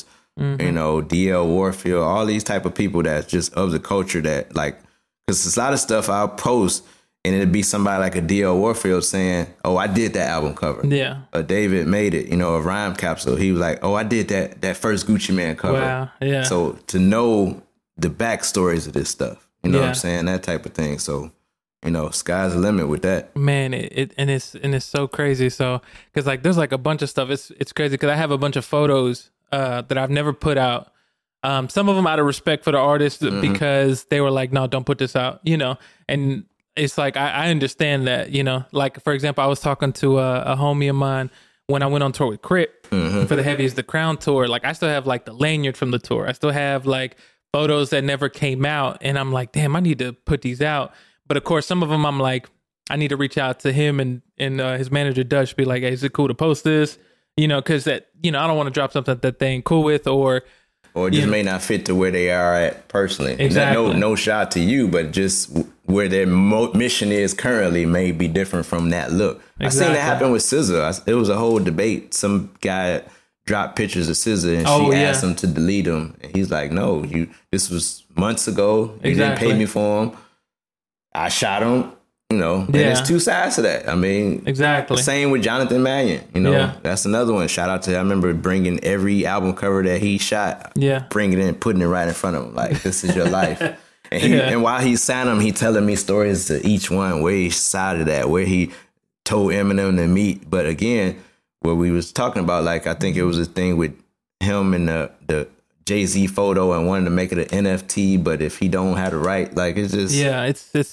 DL Warfield, all these type of people that's just of the culture that, like, because there's a lot of stuff I'll post and it'd be somebody like a DL Warfield saying, "Oh, I did that album cover." Yeah. David made it, a Rhyme Capsule. He was like, "Oh, I did that first Gucci Mane cover." Wow. Yeah. So to know the backstories of this stuff, you know what I'm saying? That type of thing. So, sky's the limit with that. Man, it's so crazy. So, because like there's like a bunch of stuff. It's crazy because I have a bunch of photos that I've never put out. Some of them out of respect for the artist because they were like, "No, don't put this out," and it's like, I understand that, like, for example, I was talking to a homie of mine when I went on tour with Crip for the Heavy is the Crown tour. Like, I still have like the lanyard from the tour. I still have like photos that never came out. And I'm like, damn, I need to put these out. But of course, some of them I'm like, I need to reach out to him and his manager, Dutch, be like, "Hey, is it cool to post this?" Because that, I don't want to drop something that they ain't cool with, or just may not fit to where they are at personally. Exactly. No shot to you, but just where their mission is currently may be different from that look. Exactly. I seen that happen with SZA. It was a whole debate. Some guy dropped pictures of SZA and she asked him to delete them. And he's like, "No, this was months ago. You didn't pay me for them. I shot him." And there's 2 sides to that. I mean, exactly. Same with Jonathan Mannion. That's another one. Shout out to, I remember bringing every album cover that he shot, bringing it in, putting it right in front of him. Like, this is your life. And and while he signed them, he telling me stories to each one, where he sided at, where he told Eminem to meet. But again, what we was talking about, like, I think it was a thing with him and the Jay-Z photo and wanted to make it an NFT, but if he don't have the right, like, it's just... Yeah,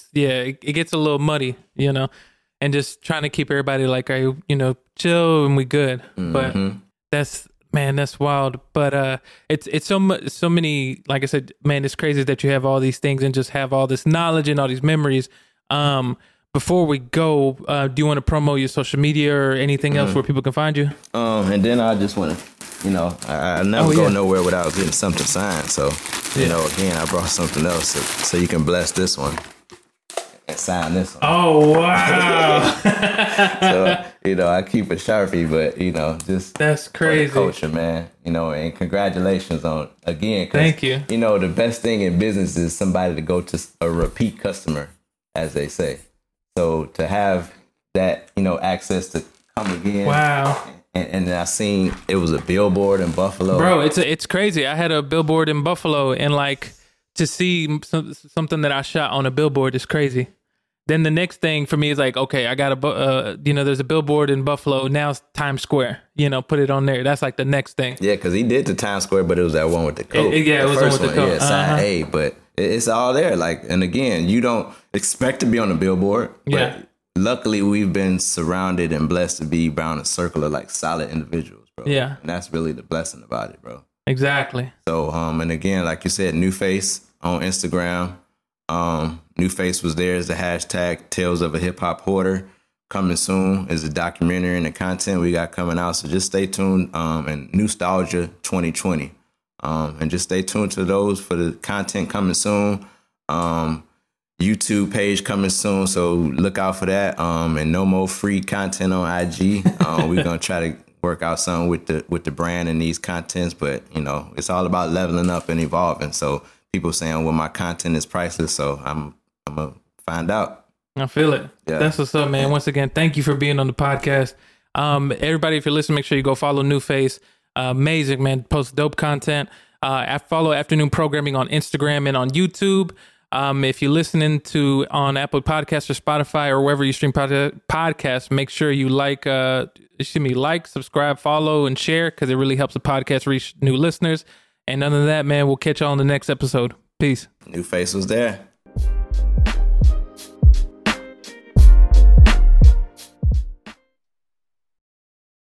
it gets a little muddy, and just trying to keep everybody like, chill and we good. But that's wild. But it's so many, like I said, man, it's crazy that you have all these things and just have all this knowledge and all these memories. Before we go, do you want to promote your social media or anything else where people can find you? And then I just want to, I never go nowhere without getting something signed. So, again, I brought something else so you can bless this one and sign this one. Oh, wow. So, I keep a Sharpie, but, just... That's crazy. For the culture, man. And congratulations on, again. Thank you. The best thing in business is somebody to go to a repeat customer, as they say. So to have that, access to come again. Wow. And I seen it was a billboard in Buffalo. Bro, it's crazy. I had a billboard in Buffalo, and like, to see something that I shot on a billboard is crazy. Then the next thing for me is like, okay, I got there's a billboard in Buffalo. Now it's Times Square. Put it on there. That's like the next thing. Yeah, because he did the Times Square, but it was that one with the coat. It was the one with the coat. Yeah, side A. But it's all there. Like, and again, you don't expect to be on the billboard. Yeah. But luckily, we've been surrounded and blessed to be around a circle of like solid individuals, bro. Yeah. And that's really the blessing about it, bro. Exactly. So, and again, like you said, New Face on Instagram. New Face was there as the hashtag Tales of a Hip Hop Hoarder. Coming soon is a documentary and the content we got coming out. So just stay tuned. And Nostalgia 2020. And just stay tuned to those for the content coming soon. YouTube page coming soon, so look out for that. And no more free content on IG. We're gonna try to work out something with the brand and these contents, but you know, it's all about leveling up and evolving. So people saying, well, my content is priceless, so I'm gonna find out. I feel it. Yeah. That's what's up, man. Once again, thank you for being on the podcast. Everybody, if you're listening, make sure you go follow New Face. Amazing, man. Post dope content. I follow Afternoon Programming on Instagram and on YouTube. If you're listening to on Apple Podcasts or Spotify or wherever you stream podcasts, make sure you like, subscribe, follow, and share, because it really helps the podcast reach new listeners. And other than that, man, we'll catch y'all on the next episode. Peace. New Face was there.